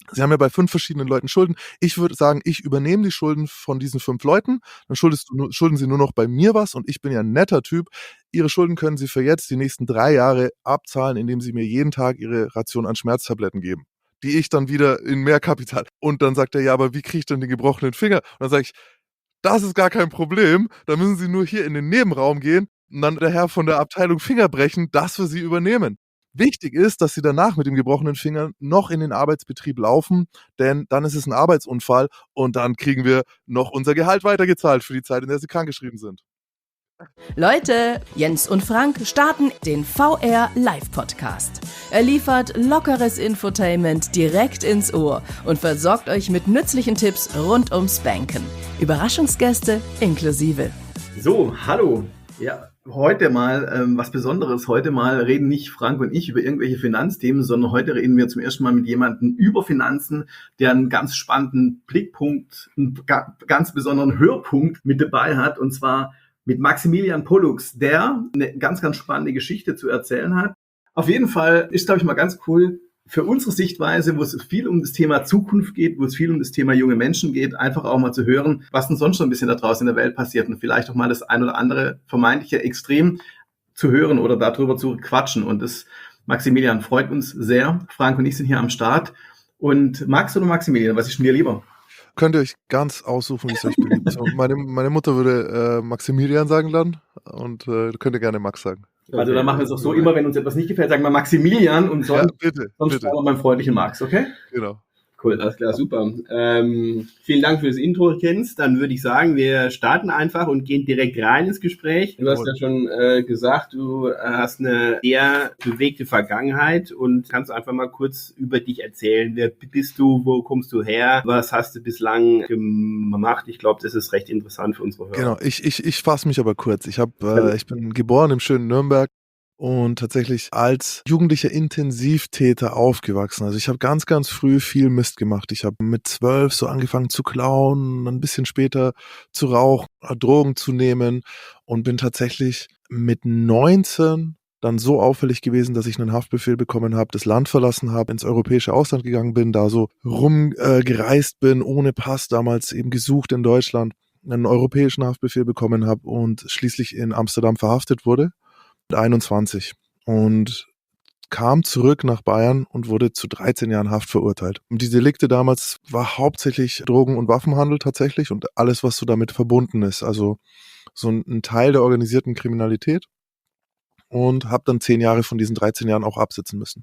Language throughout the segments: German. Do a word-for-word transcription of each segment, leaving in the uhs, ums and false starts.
Sie haben ja bei fünf verschiedenen Leuten Schulden. Ich würde sagen, ich übernehme die Schulden von diesen fünf Leuten. Dann schuldest du nur, schulden Sie nur noch bei mir was und ich bin ja ein netter Typ. Ihre Schulden können Sie für jetzt die nächsten drei Jahre abzahlen, indem Sie mir jeden Tag Ihre Ration an Schmerztabletten geben, die ich dann wieder in mehr Kapital. Und dann sagt er, ja, aber wie kriege ich denn den gebrochenen Finger? Und dann sage ich, das ist gar kein Problem. Da müssen Sie nur hier in den Nebenraum gehen und dann der Herr von der Abteilung Finger brechen, das wir Sie übernehmen. Wichtig ist, dass Sie danach mit dem gebrochenen Finger noch in den Arbeitsbetrieb laufen, denn dann ist es ein Arbeitsunfall und dann kriegen wir noch unser Gehalt weitergezahlt für die Zeit, in der Sie krankgeschrieben sind. Leute, Jens und Frank starten den V R Live Podcast. Er liefert lockeres Infotainment direkt ins Ohr und versorgt euch mit nützlichen Tipps rund ums Banken. Überraschungsgäste inklusive. So, hallo. Ja, heute mal ähm, was Besonderes. Heute mal reden nicht Frank und ich über irgendwelche Finanzthemen, sondern heute reden wir zum ersten Mal mit jemandem über Finanzen, der einen ganz spannenden Blickpunkt, einen ga- ganz besonderen Hörpunkt mit dabei hat, und zwar mit Maximilian Pollux, der eine ganz, ganz spannende Geschichte zu erzählen hat. Auf jeden Fall ist, glaube ich, mal ganz cool für unsere Sichtweise, wo es viel um das Thema Zukunft geht, wo es viel um das Thema junge Menschen geht, einfach auch mal zu hören, was denn sonst schon ein bisschen da draußen in der Welt passiert und vielleicht auch mal das ein oder andere vermeintliche Extrem zu hören oder darüber zu quatschen. Und das, Maximilian, freut uns sehr. Frank und ich sind hier am Start. Und Max oder Maximilian, was ist denn dir lieber? Könnt ihr euch ganz aussuchen, wie es euch beliebt. So, meine, meine Mutter würde äh, Maximilian sagen dann und äh, könnt ihr gerne Max sagen. Also dann machen wir es auch so, immer wenn uns etwas nicht gefällt, sagen wir Maximilian und sonst, Ja, bitte, sonst bitte. fragen wir beim freundlichen Max, okay? Genau. Cool, alles klar, super. Ähm, vielen Dank fürs Intro, Jens. Dann würde ich sagen, wir starten einfach und gehen direkt rein ins Gespräch. Du hast ja schon äh, gesagt, du hast eine eher bewegte Vergangenheit und kannst einfach mal kurz über dich erzählen. Wer bist du? Wo kommst du her? Was hast du bislang gemacht? Ich glaube, das ist recht interessant für unsere Hörer. Genau, ich, ich, ich fasse mich aber kurz. Ich, hab, äh, ich bin geboren im schönen Nürnberg und tatsächlich als jugendlicher Intensivtäter aufgewachsen. Also ich habe ganz, ganz früh viel Mist gemacht. Ich habe mit zwölf so angefangen zu klauen, ein bisschen später zu rauchen, Drogen zu nehmen und bin tatsächlich mit neunzehn dann so auffällig gewesen, dass ich einen Haftbefehl bekommen habe, das Land verlassen habe, ins europäische Ausland gegangen bin, da so rumgereist äh, bin, ohne Pass, damals eben gesucht in Deutschland, einen europäischen Haftbefehl bekommen habe und schließlich in Amsterdam verhaftet wurde. einundzwanzig und kam zurück nach Bayern und wurde zu dreizehn Jahren Haft verurteilt. Und die Delikte damals war hauptsächlich Drogen- und Waffenhandel tatsächlich und alles, was so damit verbunden ist. Also so ein, ein Teil der organisierten Kriminalität, und habe dann zehn Jahre von diesen dreizehn Jahren auch absitzen müssen.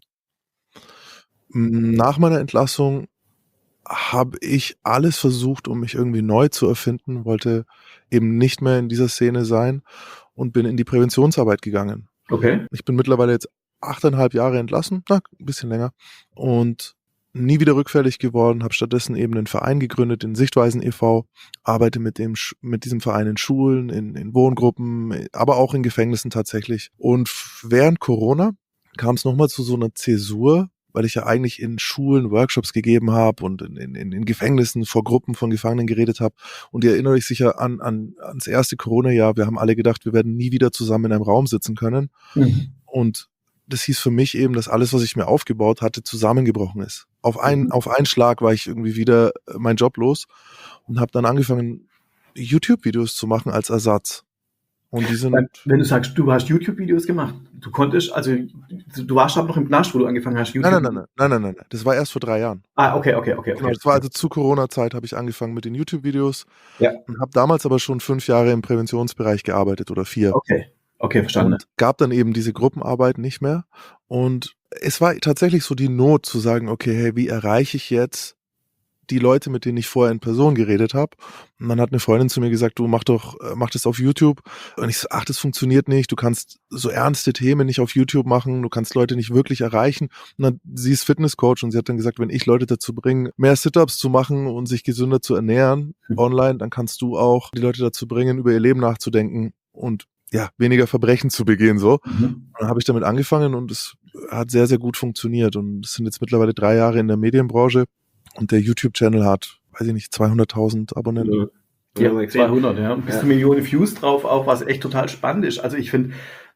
Nach meiner Entlassung habe ich alles versucht, um mich irgendwie neu zu erfinden, wollte eben nicht mehr in dieser Szene sein und bin in die Präventionsarbeit gegangen. Okay. Ich bin mittlerweile jetzt achteinhalb Jahre entlassen, na, ein bisschen länger, und nie wieder rückfällig geworden, habe stattdessen eben einen Verein gegründet, den Sichtweisen e V, arbeite mit dem mit diesem Verein in Schulen, in, in Wohngruppen, aber auch in Gefängnissen tatsächlich. Und während Corona kam es nochmal zu so einer Zäsur, weil ich ja eigentlich in Schulen Workshops gegeben habe und in, in, in Gefängnissen vor Gruppen von Gefangenen geredet habe. Und ihr erinnert euch sicher an, an ans erste Corona-Jahr. Wir haben alle gedacht, wir werden nie wieder zusammen in einem Raum sitzen können. Mhm. Und das hieß für mich eben, dass alles, was ich mir aufgebaut hatte, zusammengebrochen ist. Auf einen, mhm. auf einen Schlag war ich irgendwie wieder mein Job los und habe dann angefangen, YouTube-Videos zu machen als Ersatz. Und die sind, wenn du sagst, du hast YouTube-Videos gemacht, du konntest, also du warst aber noch im Knast, wo du angefangen hast, YouTube. Nein, nein, nein, nein, nein, nein, nein. Das war erst vor drei Jahren. Ah, okay, okay, okay. Genau, das war also zu Corona-Zeit, habe ich angefangen mit den YouTube-Videos. Ja. Und habe damals aber schon fünf Jahre im Präventionsbereich gearbeitet oder vier. Okay. Okay, verstanden. Und gab dann eben diese Gruppenarbeit nicht mehr. Und es war tatsächlich so die Not zu sagen, okay, hey, wie erreiche ich jetzt die Leute, mit denen ich vorher in Person geredet habe? Und dann hat eine Freundin zu mir gesagt, du mach doch, mach das auf YouTube. Und ich so, ach, das funktioniert nicht. Du kannst so ernste Themen nicht auf YouTube machen. Du kannst Leute nicht wirklich erreichen. Und dann, sie ist Fitnesscoach und sie hat dann gesagt, wenn ich Leute dazu bringe, mehr Sit-Ups zu machen und sich gesünder zu ernähren mhm. online, dann kannst du auch die Leute dazu bringen, über ihr Leben nachzudenken und ja, weniger Verbrechen zu begehen, so. Mhm. Und dann habe ich damit angefangen und es hat sehr, sehr gut funktioniert. Und es sind jetzt mittlerweile drei Jahre in der Medienbranche und der YouTube-Channel hat, weiß ich nicht, zweihunderttausend Abonnenten. Ja, ja zweihundert, ja. Und bis zu ja. Millionen Views drauf auch, was echt total spannend ist. Also ich finde,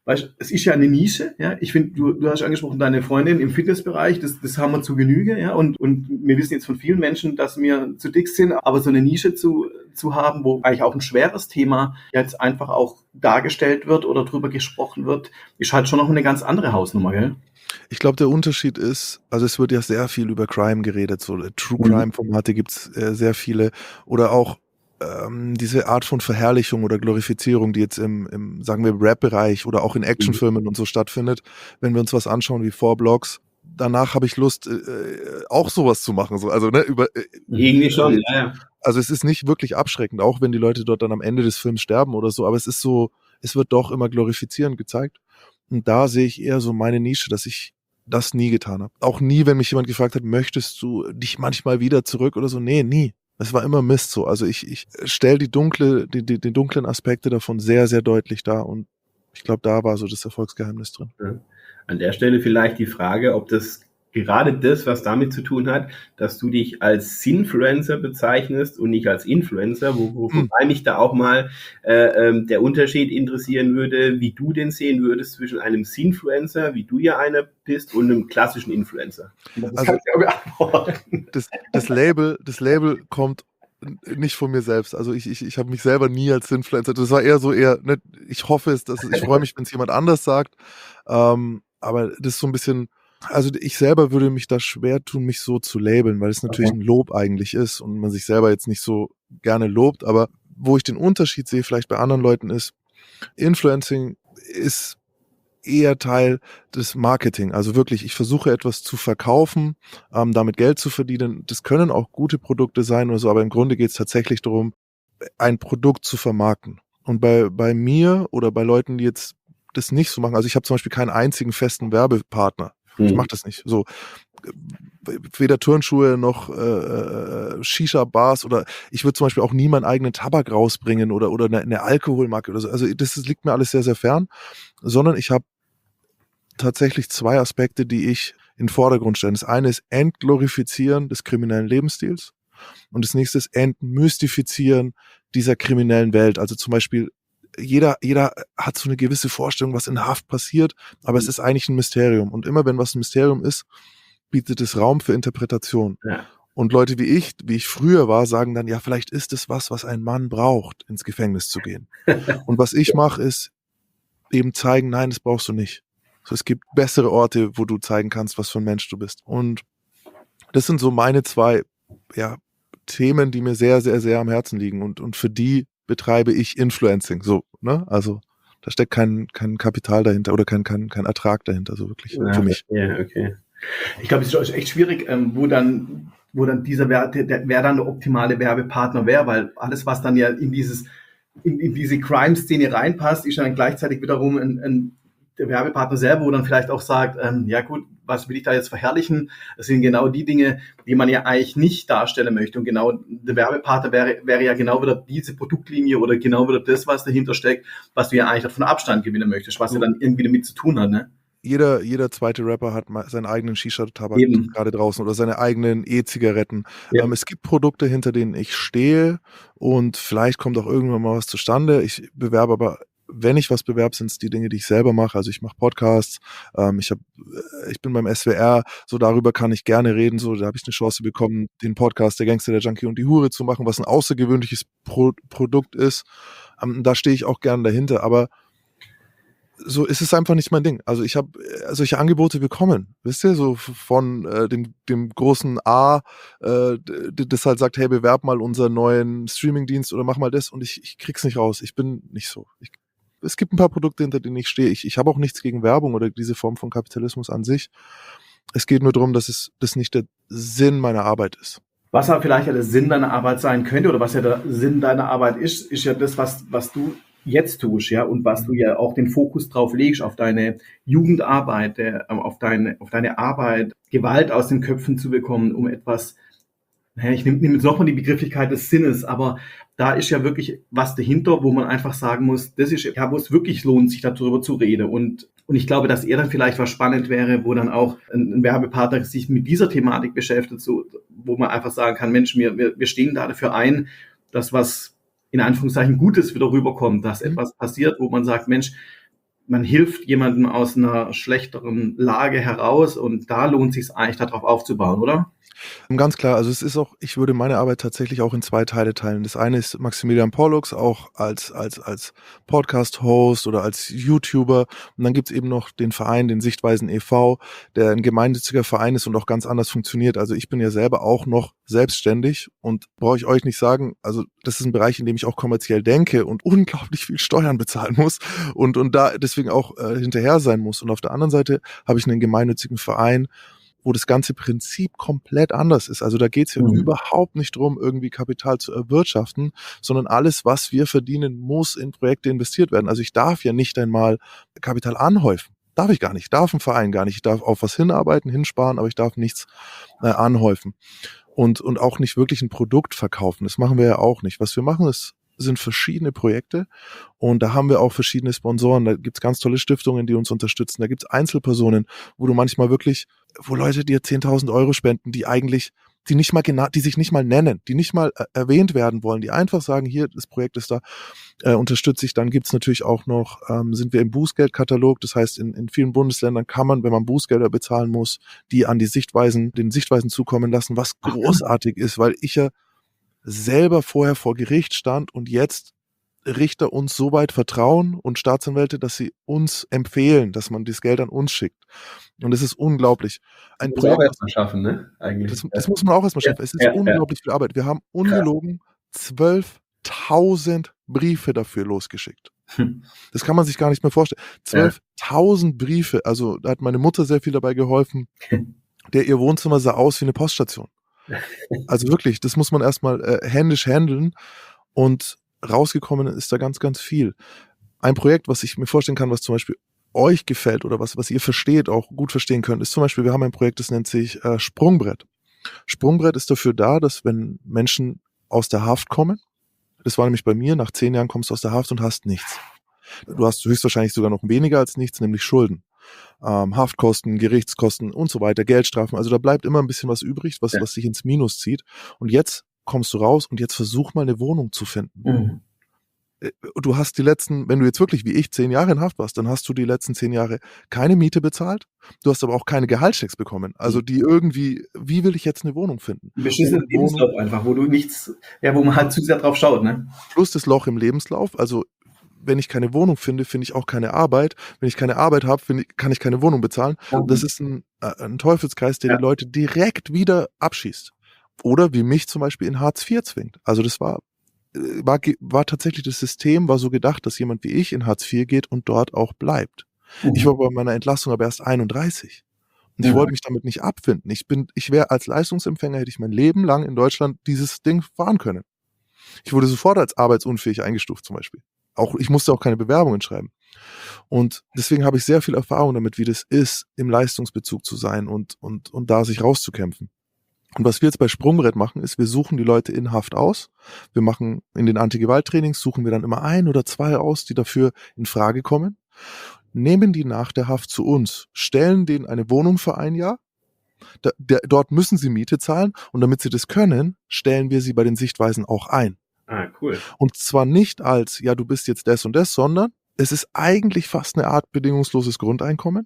weißt, es ist ja eine Nische, ja. Ich finde, du, du hast angesprochen, deine Freundin im Fitnessbereich, das, das haben wir zu Genüge, ja. Und, und wir wissen jetzt von vielen Menschen, dass wir zu dick sind, aber so eine Nische zu, zu haben, wo eigentlich auch ein schweres Thema jetzt einfach auch dargestellt wird oder drüber gesprochen wird, ist halt schon noch eine ganz andere Hausnummer, gell? Ich glaube, der Unterschied ist, also es wird ja sehr viel über Crime geredet, so True Crime Formate gibt's äh, sehr viele oder auch ähm, diese Art von Verherrlichung oder Glorifizierung, die jetzt im, im sagen wir, Rap-Bereich oder auch in Actionfilmen mhm. und so stattfindet. Wenn wir uns was anschauen wie Four Blocks, danach habe ich Lust, äh, auch sowas zu machen. So. Also ne, über äh, irgendwie schon, äh, ja, ja. Also es ist nicht wirklich abschreckend, auch wenn die Leute dort dann am Ende des Films sterben oder so, aber es ist so, es wird doch immer glorifizierend gezeigt. Und da sehe ich eher so meine Nische, dass ich das nie getan habe. Auch nie, wenn mich jemand gefragt hat, möchtest du dich manchmal wieder zurück oder so? Nee, nie. Es war immer Mist so. Also ich, ich stelle die dunkle, die, die, die dunklen Aspekte davon sehr, sehr deutlich dar. Und ich glaube, da war so das Erfolgsgeheimnis drin. Ja. An der Stelle vielleicht die Frage, ob das gerade das, was damit zu tun hat, dass du dich als Sinfluencer bezeichnest und nicht als Influencer, wo, wo, wobei hm. mich da auch mal äh, ähm, der Unterschied interessieren würde, wie du den sehen würdest zwischen einem Sinfluencer, wie du ja einer bist, und einem klassischen Influencer. Das also, das, das Label, das Label kommt nicht von mir selbst. Also ich, ich, ich habe mich selber nie als Influencer. Das war eher so eher, ne, ich hoffe es, dass ich freue mich, wenn es jemand anders sagt. Ähm, aber das ist so ein bisschen. Also ich selber würde mich da schwer tun, mich so zu labeln, weil es natürlich okay. ein Lob eigentlich ist und man sich selber jetzt nicht so gerne lobt. Aber wo ich den Unterschied sehe, vielleicht bei anderen Leuten, ist, Influencing ist eher Teil des Marketing. Also wirklich, ich versuche etwas zu verkaufen, ähm, damit Geld zu verdienen. Das können auch gute Produkte sein oder so, aber im Grunde geht es tatsächlich darum, ein Produkt zu vermarkten. Und bei, bei mir oder bei Leuten, die jetzt das nicht so machen, also ich habe zum Beispiel keinen einzigen festen Werbepartner. Ich mach das nicht. So weder Turnschuhe noch äh, Shisha-Bars oder ich würde zum Beispiel auch nie meinen eigenen Tabak rausbringen oder oder eine, eine Alkoholmarke oder so. Also das, das liegt mir alles sehr, sehr fern. Sondern ich habe tatsächlich zwei Aspekte, die ich in den Vordergrund stelle. Das eine ist Entglorifizieren des kriminellen Lebensstils und das nächste ist Entmystifizieren dieser kriminellen Welt. Also zum Beispiel Jeder, jeder hat so eine gewisse Vorstellung, was in Haft passiert, aber es ist eigentlich ein Mysterium. Und immer wenn was ein Mysterium ist, bietet es Raum für Interpretation. Ja. Und Leute wie ich, wie ich früher war, sagen dann, ja, vielleicht ist es was, was ein Mann braucht, ins Gefängnis zu gehen. Und was ich mache, ist eben zeigen, nein, das brauchst du nicht. So, es gibt bessere Orte, wo du zeigen kannst, was für ein Mensch du bist. Und das sind so meine zwei, ja, Themen, die mir sehr, sehr, sehr am Herzen liegen. Und, und für die betreibe ich Influencing, so, ne? Also da steckt kein, kein Kapital dahinter oder kein, kein, kein Ertrag dahinter, so wirklich ja, für mich. Ja, okay. Ich glaube, es ist echt schwierig, ähm, wo dann, wo dann dieser Werte, der, wer dann der optimale Werbepartner wäre, weil alles, was dann ja in dieses, in, in diese Crime-Szene reinpasst, ist dann gleichzeitig wiederum ein, ein der Werbepartner selber, wo dann vielleicht auch sagt, ähm, ja gut, was will ich da jetzt verherrlichen? Das sind genau die Dinge, die man ja eigentlich nicht darstellen möchte. Und genau der Werbepartner wäre, wäre ja genau wieder diese Produktlinie oder genau wieder das, was dahinter steckt, was du ja eigentlich davon Abstand gewinnen möchtest, was ja dann irgendwie damit zu tun hat, ne? Jeder, jeder zweite Rapper hat mal seinen eigenen Shisha-Tabak gerade draußen oder seine eigenen E-Zigaretten. Ja. Ähm, es gibt Produkte, hinter denen ich stehe und vielleicht kommt auch irgendwann mal was zustande. Ich bewerbe aber Wenn ich was bewerbe, sind es die Dinge, die ich selber mache. Also ich mache Podcasts, ähm, ich, hab, ich bin beim S W R, so darüber kann ich gerne reden. So, da habe ich eine Chance bekommen, den Podcast Der Gangster, der Junkie und die Hure zu machen, was ein außergewöhnliches Pro- Produkt ist. Ähm, da stehe ich auch gerne dahinter, aber so ist es einfach nicht mein Ding. Also ich habe solche Angebote bekommen, wisst ihr, so von äh, dem, dem großen A, äh, das halt sagt, hey, bewerb mal unseren neuen Streamingdienst oder mach mal das und ich, ich krieg's nicht raus. Ich bin nicht so. Ich, es gibt ein paar Produkte, hinter denen ich stehe. Ich, ich habe auch nichts gegen Werbung oder diese Form von Kapitalismus an sich. Es geht nur darum, dass es das nicht der Sinn meiner Arbeit ist. Was aber vielleicht ja der Sinn deiner Arbeit sein könnte oder was ja der Sinn deiner Arbeit ist, ist ja das, was, was du jetzt tust, ja, und was du ja auch den Fokus drauf legst, auf deine Jugendarbeit, äh, auf deine, auf deine Arbeit, Gewalt aus den Köpfen zu bekommen, um etwas, naja, ich nehme nehm jetzt nochmal die Begrifflichkeit des Sinnes, aber da ist ja wirklich was dahinter, wo man einfach sagen muss, das ist ja, wo es wirklich lohnt, sich darüber zu reden. Und, und ich glaube, dass eher dann vielleicht was spannend wäre, wo dann auch ein, ein Werbepartner sich mit dieser Thematik beschäftigt, so, wo man einfach sagen kann, Mensch, wir, wir, wir stehen da dafür ein, dass was in Anführungszeichen Gutes wieder rüberkommt, dass etwas passiert, wo man sagt, Mensch, man hilft jemandem aus einer schlechteren Lage heraus und da lohnt es sich eigentlich, darauf aufzubauen, oder? Ganz klar, also es ist auch, ich würde meine Arbeit tatsächlich auch in zwei Teile teilen. Das eine ist Maximilian Pollux, auch als, als, als Podcast-Host oder als YouTuber. Und dann gibt's eben noch den Verein, den Sichtweisen e V, der ein gemeinnütziger Verein ist und auch ganz anders funktioniert. Also ich bin ja selber auch noch selbstständig und brauche ich euch nicht sagen, also das ist ein Bereich, in dem ich auch kommerziell denke und unglaublich viel Steuern bezahlen muss und, und da deswegen auch äh, hinterher sein muss. Und auf der anderen Seite habe ich einen gemeinnützigen Verein, wo das ganze Prinzip komplett anders ist. Also da geht's ja mhm. überhaupt nicht drum, irgendwie Kapital zu erwirtschaften, sondern alles, was wir verdienen, muss in Projekte investiert werden. Also ich darf ja nicht einmal Kapital anhäufen. Darf ich gar nicht. Ich darf im Verein gar nicht. Ich darf auf was hinarbeiten, hinsparen, aber ich darf nichts äh, anhäufen. Und, und auch nicht wirklich ein Produkt verkaufen. Das machen wir ja auch nicht. Was wir machen, ist sind verschiedene Projekte und da haben wir auch verschiedene Sponsoren. Da gibt's ganz tolle Stiftungen, die uns unterstützen. Da gibt's Einzelpersonen, wo du manchmal wirklich, wo Leute dir zehntausend Euro spenden, die eigentlich, die nicht mal genau, die sich nicht mal nennen, die nicht mal äh, erwähnt werden wollen, die einfach sagen, hier, das Projekt ist da, äh, unterstütze ich. Dann gibt's natürlich auch noch, ähm, sind wir im Bußgeldkatalog. Das heißt, in, in vielen Bundesländern kann man, wenn man Bußgelder bezahlen muss, die an die Sichtweisen, den Sichtweisen zukommen lassen, was großartig ist, weil ich ja selber vorher vor Gericht stand und jetzt Richter uns so weit vertrauen und Staatsanwälte, dass sie uns empfehlen, dass man das Geld an uns schickt. Und das ist unglaublich. Ein das muss man auch erstmal schaffen, ne? Eigentlich. Das, das muss man auch erstmal schaffen. Ja, es ist ja, unglaublich ja. viel Arbeit. Wir haben ungelogen zwölftausend Briefe dafür losgeschickt. Hm. Das kann man sich gar nicht mehr vorstellen. zwölftausend Briefe, also da hat meine Mutter sehr viel dabei geholfen. Der ihr Wohnzimmer sah aus wie eine Poststation. Also wirklich, das muss man erstmal äh, händisch handeln und rausgekommen ist da ganz, ganz viel. Ein Projekt, was ich mir vorstellen kann, was zum Beispiel euch gefällt oder was, was ihr versteht, auch gut verstehen könnt, ist zum Beispiel, wir haben ein Projekt, das nennt sich äh, Sprungbrett. Sprungbrett ist dafür da, dass wenn Menschen aus der Haft kommen, das war nämlich bei mir, nach zehn Jahren kommst du aus der Haft und hast nichts. Du hast höchstwahrscheinlich sogar noch weniger als nichts, nämlich Schulden. Ähm, Haftkosten, Gerichtskosten und so weiter, Geldstrafen. Also da bleibt immer ein bisschen was übrig, was, ja. was sich ins Minus zieht. Und jetzt kommst du raus und jetzt versuch mal eine Wohnung zu finden. Mhm. Du hast die letzten, wenn du jetzt wirklich wie ich zehn Jahre in Haft warst, dann hast du die letzten zehn Jahre keine Miete bezahlt. Du hast aber auch keine Gehaltschecks bekommen. Also die irgendwie, wie will ich jetzt eine Wohnung finden? Beschissenen Lebenslauf einfach, wo du nichts, ja, wo man halt zu sehr drauf schaut, ne? Plus das Loch im Lebenslauf, also wenn ich keine Wohnung finde, finde ich auch keine Arbeit. Wenn ich keine Arbeit habe, finde ich, kann ich keine Wohnung bezahlen. Mhm. Das ist ein, ein Teufelskreis, der ja. die Leute direkt wieder abschießt. Oder wie mich zum Beispiel in Hartz vier zwingt. Also das war, war, war tatsächlich das System, war so gedacht, dass jemand wie ich in Hartz vier geht und dort auch bleibt. Mhm. Ich war bei meiner Entlassung aber erst einunddreißig. Und ich ja. wollte mich damit nicht abfinden. Ich bin, ich wäre als Leistungsempfänger, hätte ich mein Leben lang in Deutschland dieses Ding fahren können. Ich wurde sofort als arbeitsunfähig eingestuft zum Beispiel. Auch, ich musste auch keine Bewerbungen schreiben. Und deswegen habe ich sehr viel Erfahrung damit, wie das ist, im Leistungsbezug zu sein und, und, und da sich rauszukämpfen. Und was wir jetzt bei Sprungbrett machen, ist, wir suchen die Leute in Haft aus. Wir machen in den Anti-Gewalt-Trainings, suchen wir dann immer ein oder zwei aus, die dafür in Frage kommen, nehmen die nach der Haft zu uns, stellen denen eine Wohnung für ein Jahr. Da, der, dort müssen sie Miete zahlen und damit sie das können, stellen wir sie bei den Sichtweisen auch ein. Ah, cool. Und zwar nicht als, ja, du bist jetzt das und das, sondern es ist eigentlich fast eine Art bedingungsloses Grundeinkommen.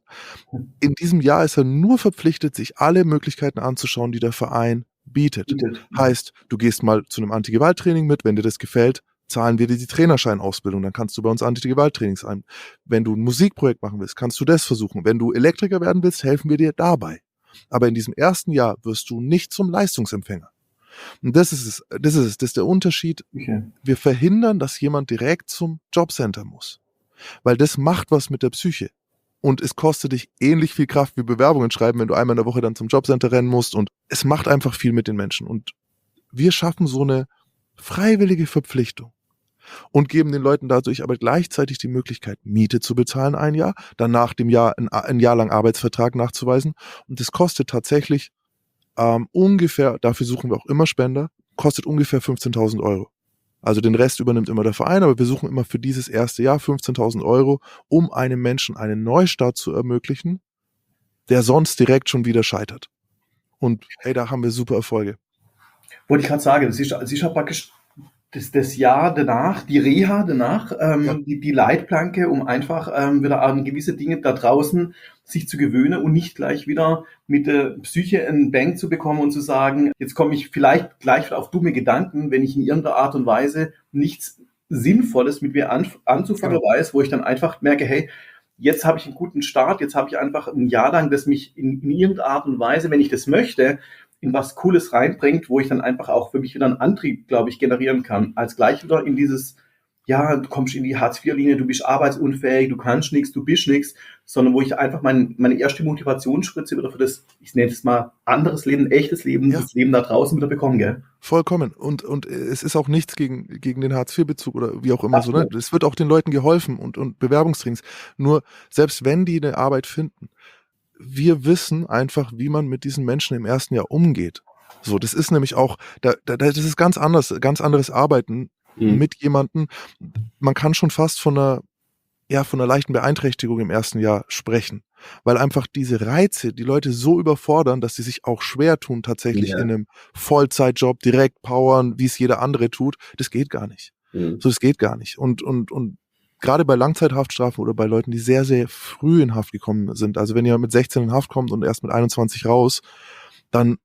In diesem Jahr ist er nur verpflichtet, sich alle Möglichkeiten anzuschauen, die der Verein bietet. bietet. Heißt, du gehst mal zu einem Anti-Gewalt-Training mit, wenn dir das gefällt, zahlen wir dir die Trainerscheinausbildung, dann kannst du bei uns Anti-Gewalt-Trainings ein. Wenn du ein Musikprojekt machen willst, kannst du das versuchen. Wenn du Elektriker werden willst, helfen wir dir dabei. Aber in diesem ersten Jahr wirst du nicht zum Leistungsempfänger. Und das ist es, das ist es, das ist der Unterschied. Okay. Wir verhindern, dass jemand direkt zum Jobcenter muss. Weil das macht was mit der Psyche. Und es kostet dich ähnlich viel Kraft wie Bewerbungen schreiben, wenn du einmal in der Woche dann zum Jobcenter rennen musst. Und es macht einfach viel mit den Menschen. Und wir schaffen so eine freiwillige Verpflichtung und geben den Leuten dadurch aber gleichzeitig die Möglichkeit, Miete zu bezahlen ein Jahr, dann nach dem Jahr ein, ein Jahr lang Arbeitsvertrag nachzuweisen. Und das kostet tatsächlich ähm, ungefähr, dafür suchen wir auch immer Spender, kostet ungefähr fünfzehntausend Euro. Also den Rest übernimmt immer der Verein, aber wir suchen immer für dieses erste Jahr fünfzehntausend Euro, um einem Menschen einen Neustart zu ermöglichen, der sonst direkt schon wieder scheitert. Und hey, da haben wir super Erfolge. Wollte ich gerade sagen, das ist, das ist ja praktisch das, das Jahr danach, die Reha danach, ähm, Ja. die, die Leitplanke, um einfach ähm, wieder an gewisse Dinge da draußen sich zu gewöhnen und nicht gleich wieder mit der Psyche einen Bang zu bekommen und zu sagen, jetzt komme ich vielleicht gleich wieder auf dumme Gedanken, wenn ich in irgendeiner Art und Weise nichts Sinnvolles mit mir an, anzufangen Genau. weiß, wo ich dann einfach merke, hey, jetzt habe ich einen guten Start, jetzt habe ich einfach ein Jahr lang, das mich in, in irgendeiner Art und Weise, wenn ich das möchte, in was Cooles reinbringt, wo ich dann einfach auch für mich wieder einen Antrieb, glaube ich, generieren kann, als gleich wieder in dieses, ja, du kommst in die Hartz vier Linie, du bist arbeitsunfähig, du kannst nichts, du bist nichts, sondern wo ich einfach mein, meine erste Motivationsspritze wieder für das, ich nenne es mal, anderes Leben, echtes Leben, Ja. das Leben da draußen wieder bekomme, gell? Vollkommen. Und, und es ist auch nichts gegen, gegen den Hartz vier Bezug oder wie auch immer so. Ne? Absolut. Es wird auch den Leuten geholfen und, und Bewerbungstrainings. Nur, selbst wenn die eine Arbeit finden, wir wissen einfach, wie man mit diesen Menschen im ersten Jahr umgeht. So, das ist nämlich auch, da, da, das ist ganz anders, ganz anderes Arbeiten Mhm. mit jemandem. Man kann schon fast von einer, ja, von einer leichten Beeinträchtigung im ersten Jahr sprechen, weil einfach diese Reize die Leute so überfordern, dass sie sich auch schwer tun, tatsächlich Ja. in einem Vollzeitjob direkt powern, wie es jeder andere tut. Das geht gar nicht. Mhm. So, das geht gar nicht. Und, und, und gerade bei Langzeithaftstrafen oder bei Leuten, die sehr, sehr früh in Haft gekommen sind, also wenn ihr mit sechzehn in Haft kommt und erst mit einundzwanzig raus, dann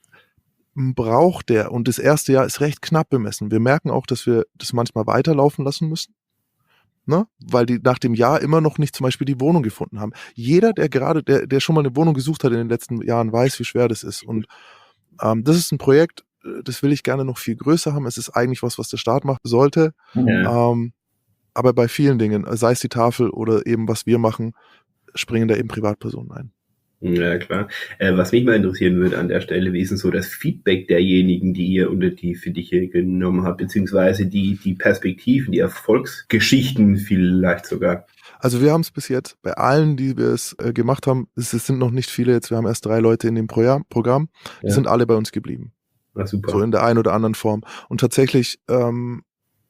braucht der, und das erste Jahr ist recht knapp bemessen. Wir merken auch, dass wir das manchmal weiterlaufen lassen müssen, ne? Weil die nach dem Jahr immer noch nicht zum Beispiel die Wohnung gefunden haben. Jeder, der gerade, der, der schon mal eine Wohnung gesucht hat in den letzten Jahren, weiß, wie schwer das ist. Und ähm, das ist ein Projekt, äh, das will ich gerne noch viel größer haben. Es ist eigentlich was, was der Staat machen sollte. Ja. Ähm, aber bei vielen Dingen, sei es die Tafel oder eben was wir machen, springen da eben Privatpersonen ein. Ja, klar. Äh, was mich mal interessieren würde an der Stelle, wie ist denn so das Feedback derjenigen, die ihr unter die Fittiche genommen habt, beziehungsweise die, die Perspektiven, die Erfolgsgeschichten vielleicht sogar? Also wir haben es bis jetzt, bei allen, die wir es äh, gemacht haben, es, es sind noch nicht viele jetzt, wir haben erst drei Leute in dem Proja- Programm, die Ja. sind alle bei uns geblieben. Na, super. So in der einen oder anderen Form. Und tatsächlich ähm,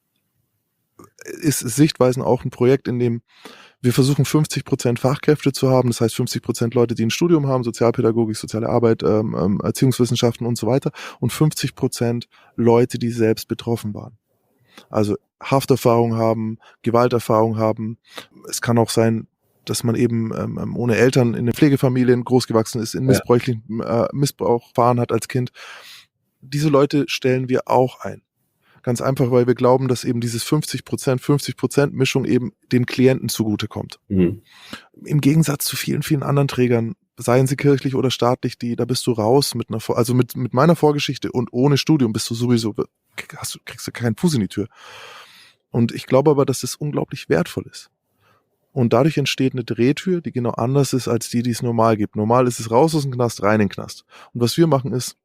ist Sichtweisen auch ein Projekt, in dem wir versuchen fünfzig Prozent Fachkräfte zu haben, das heißt fünfzig Prozent Leute, die ein Studium haben, Sozialpädagogik, soziale Arbeit, ähm, ähm, Erziehungswissenschaften und so weiter und fünfzig Prozent Leute, die selbst betroffen waren. Also Hafterfahrung haben, Gewalterfahrung haben. Es kann auch sein, dass man eben ähm, ohne Eltern in den Pflegefamilien großgewachsen ist, in Ja. missbräuchlichen äh, Missbrauch erfahren hat als Kind. Diese Leute stellen wir auch ein. Ganz einfach, weil wir glauben, dass eben dieses fünfzig Prozent, fünfzig Prozent Mischung eben dem Klienten zugutekommt. Mhm. Im Gegensatz zu vielen, vielen anderen Trägern, seien sie kirchlich oder staatlich, die, da bist du raus mit einer, Vor- also mit, mit meiner Vorgeschichte und ohne Studium bist du sowieso, hast du, kriegst du keinen Fuß in die Tür. Und ich glaube aber, dass das unglaublich wertvoll ist. Und dadurch entsteht eine Drehtür, die genau anders ist als die, die es normal gibt. Normal ist es raus aus dem Knast, rein in den Knast. Und was wir machen ist,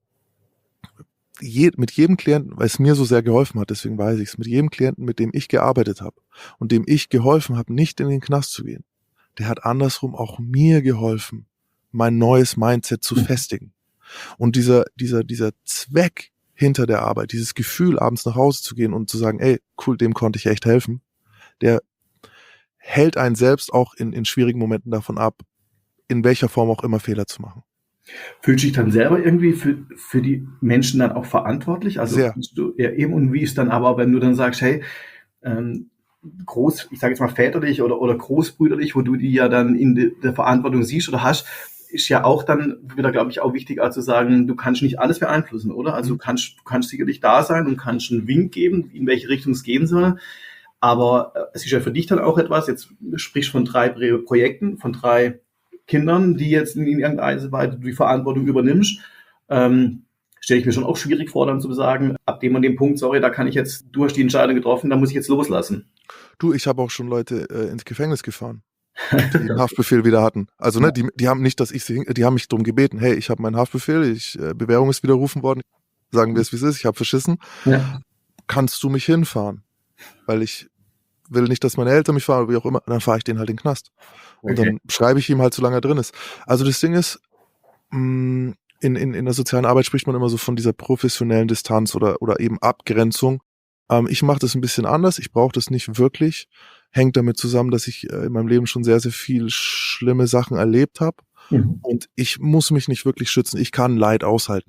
Je, mit jedem Klienten, weil es mir so sehr geholfen hat, deswegen weiß ich es, mit jedem Klienten, mit dem ich gearbeitet habe und dem ich geholfen habe, nicht in den Knast zu gehen, der hat andersrum auch mir geholfen, mein neues Mindset zu festigen. Und dieser, dieser, dieser Zweck hinter der Arbeit, dieses Gefühl, abends nach Hause zu gehen und zu sagen, ey, cool, dem konnte ich echt helfen, der hält einen selbst auch in, in schwierigen Momenten davon ab, in welcher Form auch immer Fehler zu machen. Fühlst du dich dann selber irgendwie für, für die Menschen dann auch verantwortlich? Also Sehr. du, ja, eben, und wie ist dann aber, wenn du dann sagst, hey, ähm, groß, ich sage jetzt mal väterlich oder, oder großbrüderlich, wo du die ja dann in de, der Verantwortung siehst oder hast, ist ja auch dann wieder, glaube ich, auch wichtig, also zu sagen, du kannst nicht alles beeinflussen, oder? Also du kannst, du kannst sicherlich da sein und kannst einen Wink geben, in welche Richtung es gehen soll. Aber äh, es ist ja für dich dann auch etwas, jetzt sprichst du von drei Projekten, von drei Kindern, die jetzt in irgendeiner Weise die Verantwortung übernimmst, ähm, stelle ich mir schon auch schwierig vor, dann zu sagen, ab dem und dem Punkt, sorry, da kann ich jetzt, du hast die Entscheidung getroffen, da muss ich jetzt loslassen. Du, ich habe auch schon Leute äh, ins Gefängnis gefahren, die einen Haftbefehl wieder hatten. Also ne, die, die haben nicht, dass ich sie, die haben mich darum gebeten, hey, ich habe meinen Haftbefehl, ich, äh, Bewährung ist widerrufen worden, sagen wir es, wie es ist, ich habe verschissen, Ja. kannst du mich hinfahren? Weil ich will nicht, dass meine Eltern mich fahren oder wie auch immer, dann fahre ich den halt in den Knast. Und Okay. dann schreibe ich ihm halt, solange er drin ist. Also das Ding ist, mh, in, in, in der sozialen Arbeit spricht man immer so von dieser professionellen Distanz oder, oder eben Abgrenzung. Ähm, ich mache das ein bisschen anders, ich brauche das nicht wirklich. Hängt damit zusammen, dass ich äh, in meinem Leben schon sehr, sehr viel schlimme Sachen erlebt habe. Mhm. Und ich muss mich nicht wirklich schützen, ich kann Leid aushalten.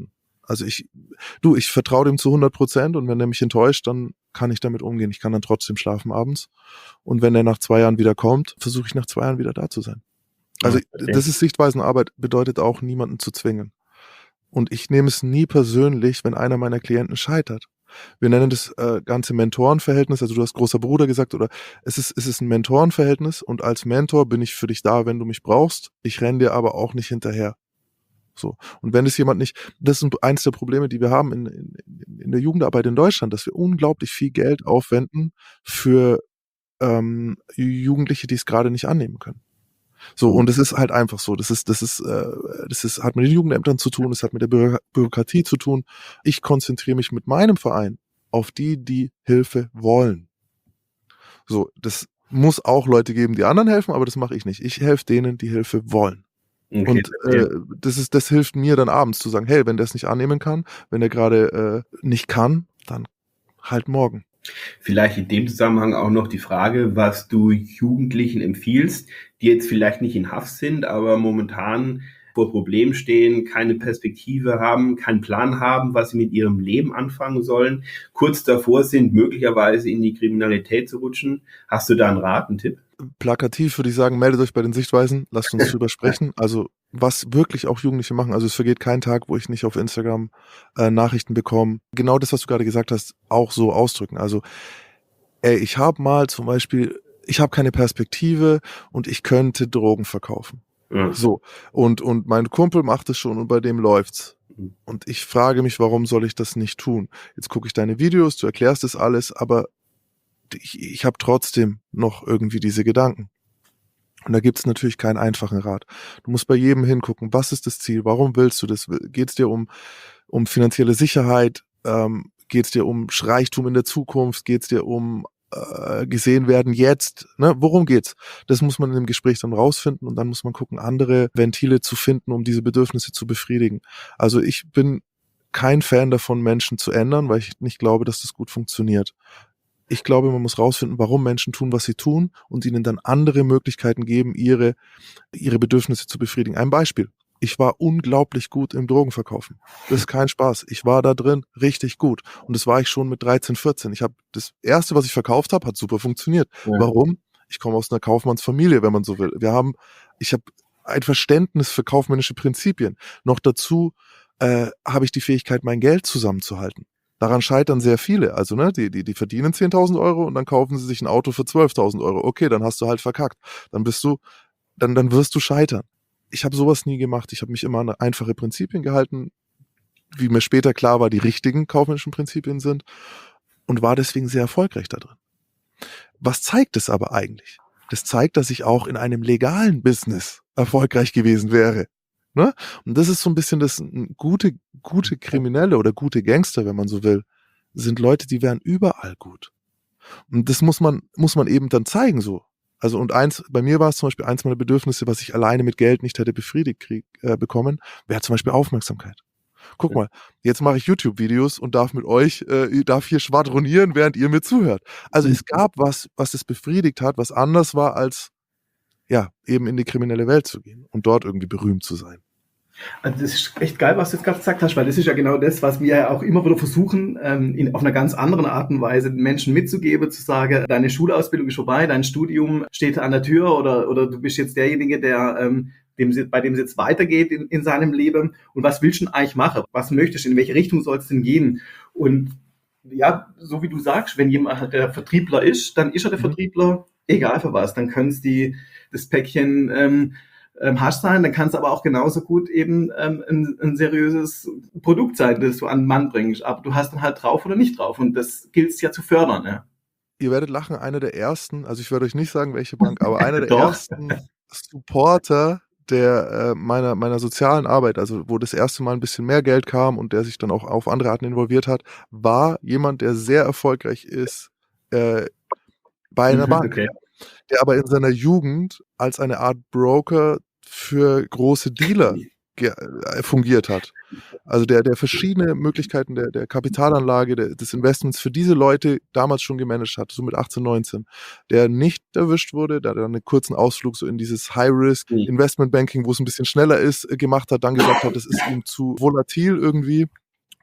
Also ich, du, ich vertraue dem zu hundert Prozent und wenn er mich enttäuscht, dann kann ich damit umgehen. Ich kann dann trotzdem schlafen abends. Und wenn er nach zwei Jahren wieder kommt, versuche ich nach zwei Jahren wieder da zu sein. Also okay. Das ist Sichtweisenarbeit, bedeutet auch, niemanden zu zwingen. Und ich nehme es nie persönlich, wenn einer meiner Klienten scheitert. Wir nennen das äh, ganze Mentorenverhältnis, also du hast großer Bruder gesagt, oder es ist, es ist ein Mentorenverhältnis und als Mentor bin ich für dich da, wenn du mich brauchst. Ich renne dir aber auch nicht hinterher. So. Und wenn es jemand nicht, das ist eins der Probleme, die wir haben in, in, in der Jugendarbeit in Deutschland, dass wir unglaublich viel Geld aufwenden für ähm, Jugendliche, die es gerade nicht annehmen können. So, und es ist halt einfach so, das ist, das ist, äh, das ist, hat mit den Jugendämtern zu tun, es hat mit der Bü- Bürokratie zu tun. Ich konzentriere mich mit meinem Verein auf die, die Hilfe wollen. So, das muss auch Leute geben, die anderen helfen, aber das mache ich nicht. Ich helfe denen, die Hilfe wollen. Okay, und äh, das ist, das hilft mir dann abends zu sagen, hey, wenn der es nicht annehmen kann, wenn er gerade äh, nicht kann, dann halt morgen. Vielleicht in dem Zusammenhang auch noch die Frage, was du Jugendlichen empfiehlst, die jetzt vielleicht nicht in Haft sind, aber momentan vor Problemen stehen, keine Perspektive haben, keinen Plan haben, was sie mit ihrem Leben anfangen sollen, kurz davor sind, möglicherweise in die Kriminalität zu rutschen. Hast du da einen Rat, einen Tipp? Plakativ würde ich sagen, meldet euch bei den Sichtweisen, lasst uns drüber sprechen. Also was wirklich auch Jugendliche machen, also es vergeht kein Tag, wo ich nicht auf Instagram äh, Nachrichten bekomme. Genau das, was du gerade gesagt hast, auch so ausdrücken. Also ey, ich habe mal zum Beispiel, ich habe keine Perspektive und ich könnte Drogen verkaufen. Ja. So, und, und mein Kumpel macht es schon und bei dem läuft's. Und ich frage mich, warum soll ich das nicht tun? Jetzt gucke ich deine Videos, du erklärst das alles, aber ich, ich habe trotzdem noch irgendwie diese Gedanken. Und da gibt's natürlich keinen einfachen Rat. Du musst bei jedem hingucken, was ist das Ziel, warum willst du das? Geht's dir um, um finanzielle Sicherheit? Ähm, geht's dir um Reichtum in der Zukunft? Geht's dir um äh, gesehen werden jetzt? Ne? Worum geht's? Das muss man in dem Gespräch dann rausfinden und dann muss man gucken, andere Ventile zu finden, um diese Bedürfnisse zu befriedigen. Also ich bin kein Fan davon, Menschen zu ändern, weil ich nicht glaube, dass das gut funktioniert. Ich glaube, man muss rausfinden, warum Menschen tun, was sie tun und ihnen dann andere Möglichkeiten geben, ihre, ihre Bedürfnisse zu befriedigen. Ein Beispiel. Ich war unglaublich gut im Drogenverkaufen. Das ist kein Spaß. Ich war da drin richtig gut. Und das war ich schon mit dreizehn, vierzehn. Ich habe das erste, was ich verkauft habe, hat super funktioniert. Ja. Warum? Ich komme aus einer Kaufmannsfamilie, wenn man so will. Wir haben, ich habe ein Verständnis für kaufmännische Prinzipien. Noch dazu äh, habe ich die Fähigkeit, mein Geld zusammenzuhalten. Daran scheitern sehr viele. Also, ne, die, die, die verdienen zehntausend Euro und dann kaufen sie sich ein Auto für zwölftausend Euro. Okay, dann hast du halt verkackt. Dann bist du, dann, dann wirst du scheitern. Ich habe sowas nie gemacht. Ich habe mich immer an einfache Prinzipien gehalten, wie mir später klar war, die richtigen kaufmännischen Prinzipien sind und war deswegen sehr erfolgreich da drin. Was zeigt es aber eigentlich? Das zeigt, dass ich auch in einem legalen Business erfolgreich gewesen wäre. Ne? Und das ist so ein bisschen das, gute, gute Kriminelle oder gute Gangster, wenn man so will, sind Leute, die wären überall gut. Und das muss man, muss man eben dann zeigen so. Also und eins, bei mir war es zum Beispiel eins meiner Bedürfnisse, was ich alleine mit Geld nicht hätte befriedigt krieg, äh, bekommen, wäre zum Beispiel Aufmerksamkeit. Guck ja. mal, jetzt mache ich YouTube-Videos und darf mit euch, äh, darf hier schwadronieren, während ihr mir zuhört. Also mhm. es gab was, was es befriedigt hat, was anders war als, ja, eben in die kriminelle Welt zu gehen und dort irgendwie berühmt zu sein. Also das ist echt geil, was du jetzt gerade gesagt hast, weil das ist ja genau das, was wir ja auch immer wieder versuchen, ähm, in, auf einer ganz anderen Art und Weise den Menschen mitzugeben, zu sagen, deine Schulausbildung ist vorbei, dein Studium steht an der Tür oder, oder du bist jetzt derjenige, der, ähm, dem, bei dem es jetzt weitergeht in, in seinem Leben und was willst du denn eigentlich machen? Was möchtest du, in welche Richtung soll es denn gehen? Und ja, so wie du sagst, wenn jemand der Vertriebler ist, dann ist er der Vertriebler, egal für was, dann können es die, das Päckchen, ähm, Ähm, Hasch sein, dann kann es aber auch genauso gut eben ähm, ein, ein seriöses Produkt sein, das du an den Mann bringst. Aber du hast dann halt drauf oder nicht drauf. Und das gilt es ja zu fördern. Ja. Ihr werdet lachen, einer der ersten, also ich werde euch nicht sagen, welche Bank, aber einer der ersten Supporter der äh, meiner meiner sozialen Arbeit, also wo das erste Mal ein bisschen mehr Geld kam und der sich dann auch auf andere Arten involviert hat, war jemand, der sehr erfolgreich ist äh, bei einer Bank. Okay. Der aber in seiner Jugend als eine Art Broker für große Dealer ge- äh, fungiert hat. Also der, der verschiedene Möglichkeiten der, der Kapitalanlage, der, des Investments für diese Leute damals schon gemanagt hat, so mit achtzehn, neunzehn. Der nicht erwischt wurde, der dann einen kurzen Ausflug so in dieses High-Risk-Investment-Banking, wo es ein bisschen schneller ist, gemacht hat, dann gesagt hat, das ist ihm zu volatil irgendwie.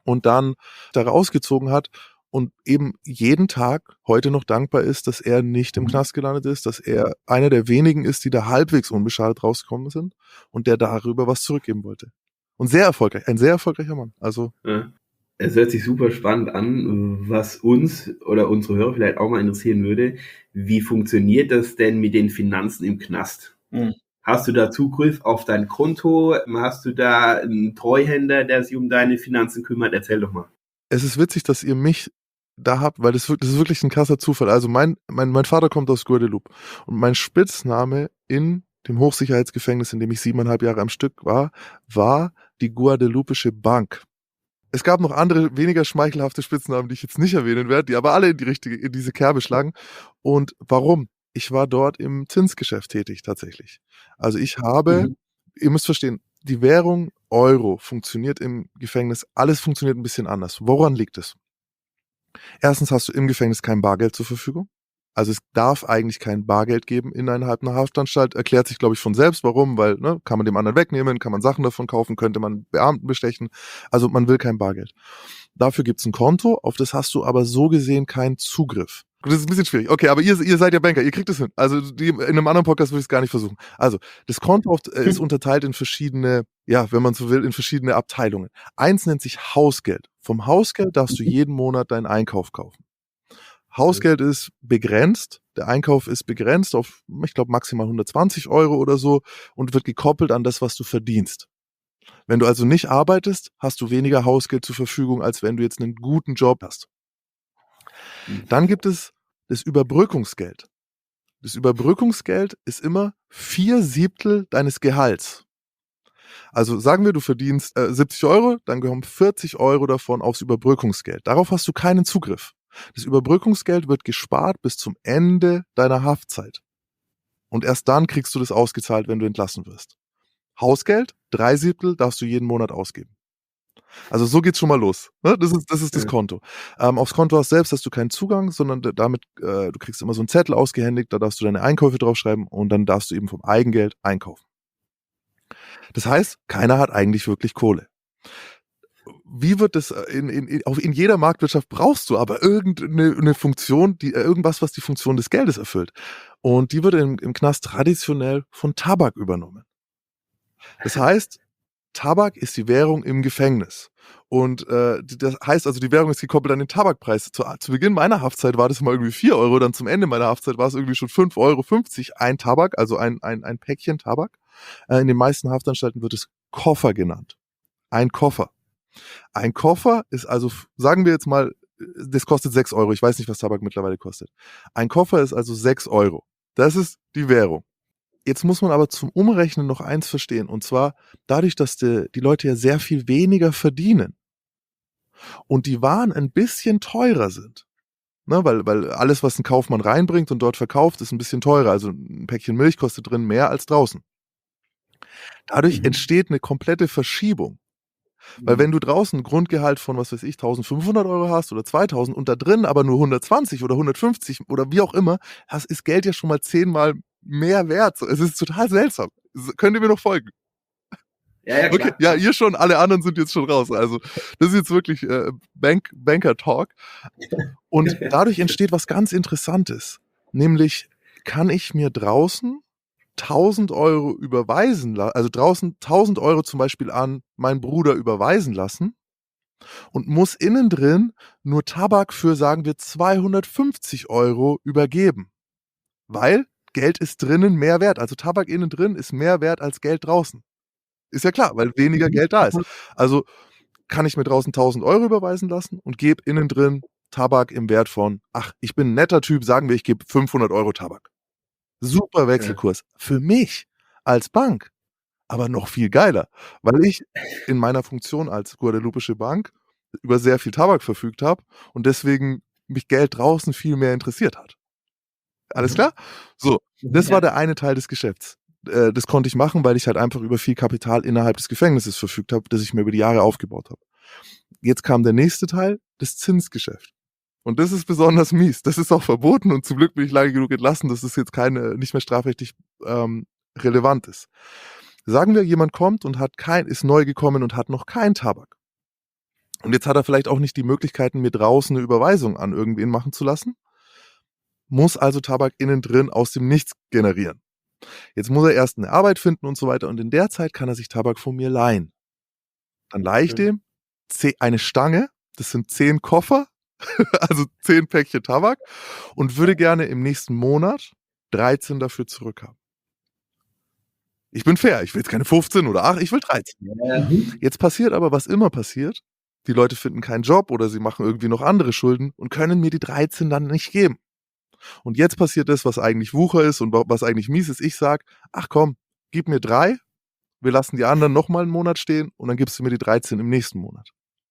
und dann da rausgezogen hat und eben jeden Tag heute noch dankbar ist, dass er nicht im Knast gelandet ist, dass er einer der wenigen ist, die da halbwegs unbeschadet rausgekommen sind und der darüber was zurückgeben wollte. Und sehr erfolgreich, ein sehr erfolgreicher Mann. Also ja. Es hört sich super spannend an, was uns oder unsere Hörer vielleicht auch mal interessieren würde. Wie funktioniert das denn mit den Finanzen im Knast? Mhm. Hast du da Zugriff auf dein Konto? Hast du da einen Treuhänder, der sich um deine Finanzen kümmert? Erzähl doch mal. Es ist witzig, dass ihr mich da habt, weil das, das ist wirklich ein krasser Zufall. Also mein, mein, mein Vater kommt aus Guadeloupe und mein Spitzname in dem Hochsicherheitsgefängnis, in dem ich siebeneinhalb Jahre am Stück war, war die Guadeloupische Bank. Es gab noch andere, weniger schmeichelhafte Spitznamen, die ich jetzt nicht erwähnen werde, die aber alle in die richtige, in diese Kerbe schlagen. Und warum? Ich war dort im Zinsgeschäft tätig, tatsächlich. Also ich habe, mhm. ihr müsst verstehen, die Währung Euro funktioniert im Gefängnis, alles funktioniert ein bisschen anders. Woran liegt es? Erstens hast du im Gefängnis kein Bargeld zur Verfügung. Also es darf eigentlich kein Bargeld geben innerhalb einer Haftanstalt. Erklärt sich, glaube ich, von selbst. Warum? Weil, ne, kann man dem anderen wegnehmen, kann man Sachen davon kaufen, könnte man Beamten bestechen. Also man will kein Bargeld. Dafür gibt's ein Konto, auf das hast du aber so gesehen keinen Zugriff. Das ist ein bisschen schwierig. Okay, aber ihr, ihr seid ja Banker, ihr kriegt es hin. Also die, in einem anderen Podcast würde ich es gar nicht versuchen. Also das Konto äh, ist unterteilt in verschiedene, ja, wenn man so will, in verschiedene Abteilungen. Eins nennt sich Hausgeld. Vom Hausgeld darfst du jeden Monat deinen Einkauf kaufen. Hausgeld ist begrenzt, der Einkauf ist begrenzt auf, ich glaube, maximal hundertzwanzig Euro oder so und wird gekoppelt an das, was du verdienst. Wenn du also nicht arbeitest, hast du weniger Hausgeld zur Verfügung, als wenn du jetzt einen guten Job hast. Dann gibt es das Überbrückungsgeld. Das Überbrückungsgeld ist immer vier Siebtel deines Gehalts. Also sagen wir, du verdienst äh, siebzig Euro, dann gehören vierzig Euro davon aufs Überbrückungsgeld. Darauf hast du keinen Zugriff. Das Überbrückungsgeld wird gespart bis zum Ende deiner Haftzeit. Und erst dann kriegst du das ausgezahlt, wenn du entlassen wirst. Hausgeld, drei Siebtel darfst du jeden Monat ausgeben. Also so geht's schon mal los. Ne? Das ist das, ist das Konto. Ähm, aufs Konto hast selbst hast du keinen Zugang, sondern damit, äh, du kriegst immer so einen Zettel ausgehändigt, da darfst du deine Einkäufe draufschreiben und dann darfst du eben vom Eigengeld einkaufen. Das heißt, keiner hat eigentlich wirklich Kohle. Wie wird das in, in, in, auch in jeder Marktwirtschaft brauchst du aber irgendeine eine Funktion, die, irgendwas, was die Funktion des Geldes erfüllt. Und die wird im, im Knast traditionell von Tabak übernommen. Das heißt, Tabak ist die Währung im Gefängnis. Und äh, das heißt also, die Währung ist gekoppelt an den Tabakpreis. Zu, zu Beginn meiner Haftzeit war das mal irgendwie vier Euro, dann zum Ende meiner Haftzeit war es irgendwie schon fünf Euro fünfzig ein Tabak, also ein, ein, ein Päckchen Tabak. Äh, in den meisten Haftanstalten wird es Koffer genannt. Ein Koffer. Ein Koffer ist also, sagen wir jetzt mal, das kostet sechs Euro. Ich weiß nicht, was Tabak mittlerweile kostet. Ein Koffer ist also sechs Euro. Das ist die Währung. Jetzt muss man aber zum Umrechnen noch eins verstehen. Und zwar dadurch, dass die, die Leute ja sehr viel weniger verdienen und die Waren ein bisschen teurer sind. Ne, weil, weil alles, was ein Kaufmann reinbringt und dort verkauft, ist ein bisschen teurer. Also ein Päckchen Milch kostet drin mehr als draußen. Dadurch mhm. entsteht eine komplette Verschiebung. Weil wenn du draußen ein Grundgehalt von, was weiß ich, eintausendfünfhundert Euro hast oder zweitausend und da drin aber nur hundertzwanzig oder hundertfünfzig oder wie auch immer, das ist Geld ja schon mal zehnmal mehr wert. Es ist total seltsam. Könnt ihr mir noch folgen? Ja, ja, klar. Okay, ja, ihr schon, alle anderen sind jetzt schon raus. Also das ist jetzt wirklich äh, Bank, Banker-Talk. Und dadurch entsteht was ganz Interessantes. Nämlich kann ich mir draußen tausend Euro überweisen lassen, also draußen tausend Euro zum Beispiel an meinen Bruder überweisen lassen und muss innen drin nur Tabak für, sagen wir, zweihundertfünfzig Euro übergeben. Weil Geld ist drinnen mehr wert. Also Tabak innen drin ist mehr wert als Geld draußen. Ist ja klar, weil weniger Geld da ist. Also kann ich mir draußen tausend Euro überweisen lassen und gebe innen drin Tabak im Wert von, ach, ich bin ein netter Typ, sagen wir, ich gebe fünfhundert Euro Tabak. Super Wechselkurs. Ja. Für mich als Bank aber noch viel geiler, weil ich in meiner Funktion als guadeloupische Bank über sehr viel Tabak verfügt habe und deswegen mich Geld draußen viel mehr interessiert hat. Alles klar? So, das war der eine Teil des Geschäfts. Äh, das konnte ich machen, weil ich halt einfach über viel Kapital innerhalb des Gefängnisses verfügt habe, das ich mir über die Jahre aufgebaut habe. Jetzt kam der nächste Teil, das Zinsgeschäft. Und das ist besonders mies. Das ist auch verboten und zum Glück bin ich lange genug entlassen, dass das jetzt keine, nicht mehr strafrechtlich ähm, relevant ist. Sagen wir, jemand kommt und hat kein, ist neu gekommen und hat noch keinen Tabak. Und jetzt hat er vielleicht auch nicht die Möglichkeiten, mir draußen eine Überweisung an irgendwen machen zu lassen, muss also Tabak innen drin aus dem Nichts generieren. Jetzt muss er erst eine Arbeit finden und so weiter und in der Zeit kann er sich Tabak von mir leihen. Dann leihe ich dem eine Stange, das sind zehn Koffer, also zehn Päckchen Tabak und würde gerne im nächsten Monat dreizehn dafür zurückhaben. Ich bin fair, ich will jetzt keine fünfzehn oder acht, ich will dreizehn. Ja. Jetzt passiert aber, was immer passiert, die Leute finden keinen Job oder sie machen irgendwie noch andere Schulden und können mir die dreizehn dann nicht geben. Und jetzt passiert das, was eigentlich Wucher ist und was eigentlich mies ist. Ich sag, ach komm, gib mir drei, wir lassen die anderen noch mal einen Monat stehen und dann gibst du mir die dreizehn im nächsten Monat.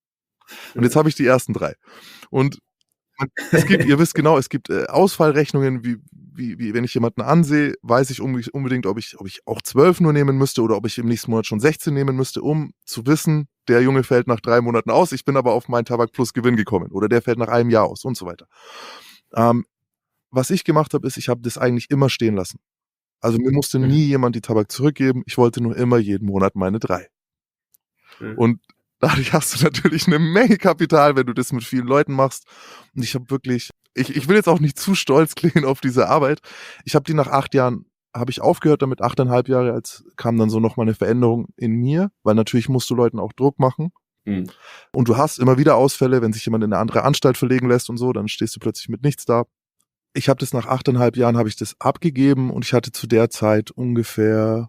Und jetzt habe ich die ersten drei. Und es gibt, ihr wisst genau, es gibt äh, Ausfallrechnungen, wie, wie, wie wenn ich jemanden ansehe, weiß ich unbedingt, ob ich, ob ich auch zwölf nur nehmen müsste oder ob ich im nächsten Monat schon sechzehn nehmen müsste, um zu wissen, der Junge fällt nach drei Monaten aus, ich bin aber auf meinen Tabak plus Gewinn gekommen oder der fällt nach einem Jahr aus und so weiter. Ähm, was ich gemacht habe, ist, ich habe das eigentlich immer stehen lassen. Also mir musste nie jemand die Tabak zurückgeben, ich wollte nur immer jeden Monat meine drei. Mhm. Und dadurch hast du natürlich eine Menge Kapital, wenn du das mit vielen Leuten machst. Und ich habe wirklich, ich, ich will jetzt auch nicht zu stolz klingen auf diese Arbeit. Ich habe die nach acht Jahren, habe ich aufgehört damit, achteinhalb Jahre, als kam dann so nochmal eine Veränderung in mir, weil natürlich musst du Leuten auch Druck machen. Mhm. Und du hast immer wieder Ausfälle, wenn sich jemand in eine andere Anstalt verlegen lässt und so, dann stehst du plötzlich mit nichts da. Ich habe das nach achteinhalb Jahren, habe ich das abgegeben und ich hatte zu der Zeit ungefähr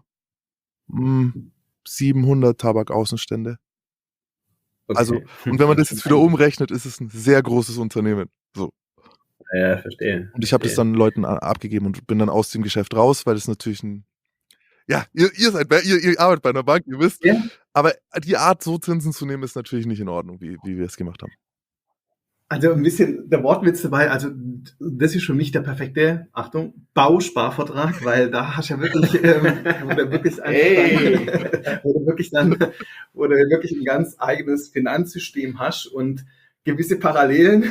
mh, siebenhundert Tabakaußenstände. Okay. Also, und wenn man das jetzt wieder umrechnet, ist es ein sehr großes Unternehmen. So. Ja, verstehe. Und ich habe das dann Leuten abgegeben und bin dann aus dem Geschäft raus, weil das natürlich ein, ja, ihr, ihr seid, ihr, ihr arbeitet bei einer Bank, ihr wisst, ja. Aber die Art, so Zinsen zu nehmen, ist natürlich nicht in Ordnung, wie, wie wir es gemacht haben. Also ein bisschen der Wortwitz dabei, also das ist für mich der perfekte, Achtung, Bausparvertrag, weil da hast du ja wirklich, ähm, wo du wirklich, hey. dann, wo du wirklich dann, wo du wirklich ein ganz eigenes Finanzsystem hast und gewisse Parallelen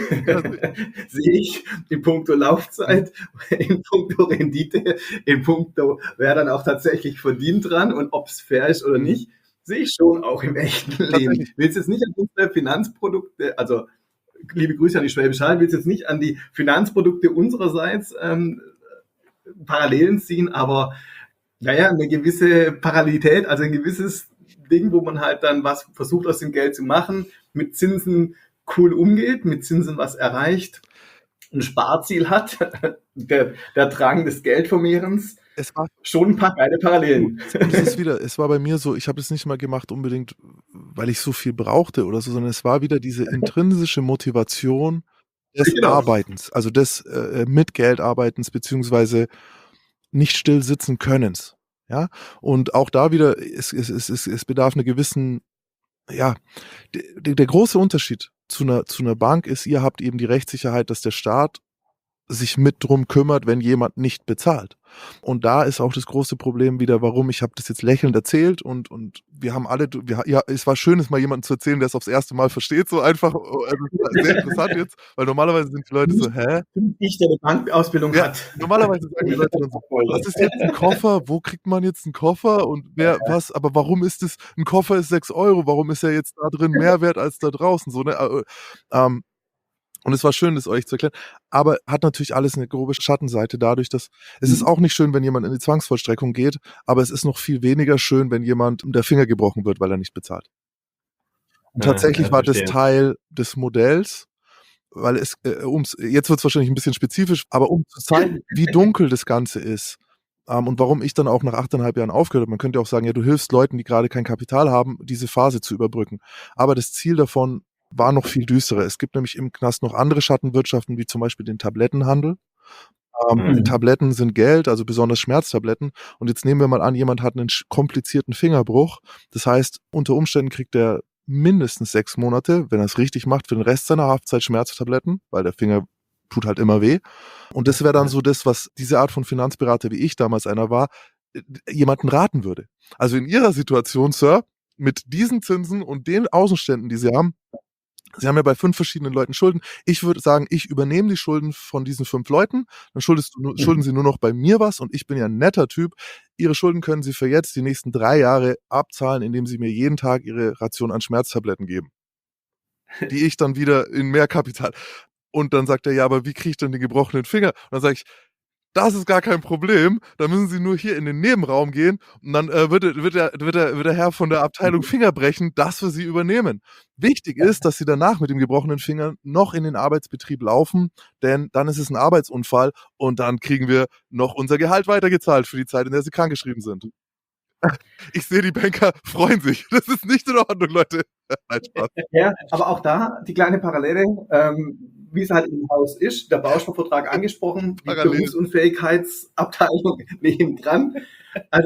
sehe ich in puncto Laufzeit, in puncto Rendite, in puncto, wer dann auch tatsächlich verdient dran und ob es fair ist oder nicht, sehe ich schon auch im echten Leben. Ich will jetzt nicht an unsere Finanzprodukte, also liebe Grüße an die Schwäbische Hall, ich will jetzt nicht an die Finanzprodukte unsererseits ähm, Parallelen ziehen, aber naja, eine gewisse Parallelität, also ein gewisses Ding, wo man halt dann was versucht aus dem Geld zu machen, mit Zinsen cool umgeht, mit Zinsen was erreicht, ein Sparziel hat, der, der Drang des Geldvermehrens. Es war schon ein paar geile Parallelen. Und es ist wieder, es war bei mir so, ich habe es nicht mal gemacht unbedingt, weil ich so viel brauchte oder so, sondern es war wieder diese intrinsische Motivation des genau. Arbeitens, also des äh, mit Geld Arbeitens, beziehungsweise nicht still sitzen Könnens. Ja, und auch da wieder, es, es, es, es, es bedarf einer gewissen, ja, der, der große Unterschied zu einer, zu einer Bank ist, ihr habt eben die Rechtssicherheit, dass der Staat sich mit drum kümmert, wenn jemand nicht bezahlt. Und da ist auch das große Problem wieder, warum, ich habe das jetzt lächelnd erzählt und und wir haben alle, wir, ja, es war schön, es mal jemandem zu erzählen, der es aufs erste Mal versteht, so einfach, also sehr interessant jetzt, weil normalerweise sind die Leute so, hä? Ich, der eine Bankausbildung ja, hat. Normalerweise sagen die Leute dann so, was ist jetzt ein Koffer, wo kriegt man jetzt einen Koffer und wer, was, aber warum ist es, ein Koffer ist sechs Euro, warum ist er jetzt da drin mehr wert als da draußen, so, ne, ähm, und es war schön, das euch zu erklären, aber hat natürlich alles eine grobe Schattenseite dadurch, dass es ist auch nicht schön, wenn jemand in die Zwangsvollstreckung geht, aber es ist noch viel weniger schön, wenn jemand der Finger gebrochen wird, weil er nicht bezahlt. Und ja, tatsächlich ja, war das Teil des Modells, weil es, äh, ums, jetzt wird es wahrscheinlich ein bisschen spezifisch, aber um zu zeigen, wie dunkel das Ganze ist ähm, und warum ich dann auch nach achteinhalb Jahren aufgehört habe, man könnte auch sagen, ja, du hilfst Leuten, die gerade kein Kapital haben, diese Phase zu überbrücken. Aber das Ziel davon war noch viel düsterer. Es gibt nämlich im Knast noch andere Schattenwirtschaften, wie zum Beispiel den Tablettenhandel. Ähm, mhm. Tabletten sind Geld, also besonders Schmerztabletten. Und jetzt nehmen wir mal an, jemand hat einen komplizierten Fingerbruch. Das heißt, unter Umständen kriegt er mindestens sechs Monate, wenn er es richtig macht, für den Rest seiner Haftzeit Schmerztabletten, weil der Finger tut halt immer weh. Und das wäre dann so das, was diese Art von Finanzberater, wie ich damals einer war, jemanden raten würde. Also in Ihrer Situation, Sir, mit diesen Zinsen und den Außenständen, die Sie haben, Sie haben ja bei fünf verschiedenen Leuten Schulden. Ich würde sagen, ich übernehme die Schulden von diesen fünf Leuten. Dann schuldest du, schulden Sie nur noch bei mir was und ich bin ja ein netter Typ. Ihre Schulden können Sie für jetzt die nächsten drei Jahre abzahlen, indem Sie mir jeden Tag Ihre Ration an Schmerztabletten geben. die ich dann wieder in mehr Kapital. Und dann sagt er, ja, aber wie kriege ich denn den gebrochenen Finger? Und dann sage ich, das ist gar kein Problem. Da müssen Sie nur hier in den Nebenraum gehen und dann äh, wird, wird, der, wird, der, wird der Herr von der Abteilung Finger brechen, das wir Sie übernehmen. Wichtig ist, dass Sie danach mit dem gebrochenen Finger noch in den Arbeitsbetrieb laufen, denn dann ist es ein Arbeitsunfall und dann kriegen wir noch unser Gehalt weitergezahlt für die Zeit, in der Sie krankgeschrieben sind. Ich sehe, die Banker freuen sich. Das ist nicht in Ordnung, Leute. Nein, Spaß. Ja, aber auch da die kleine Parallele, ähm, wie es halt im Haus ist, der Bausparvertrag angesprochen, die Parallel. Berufsunfähigkeitsabteilung neben dran. Also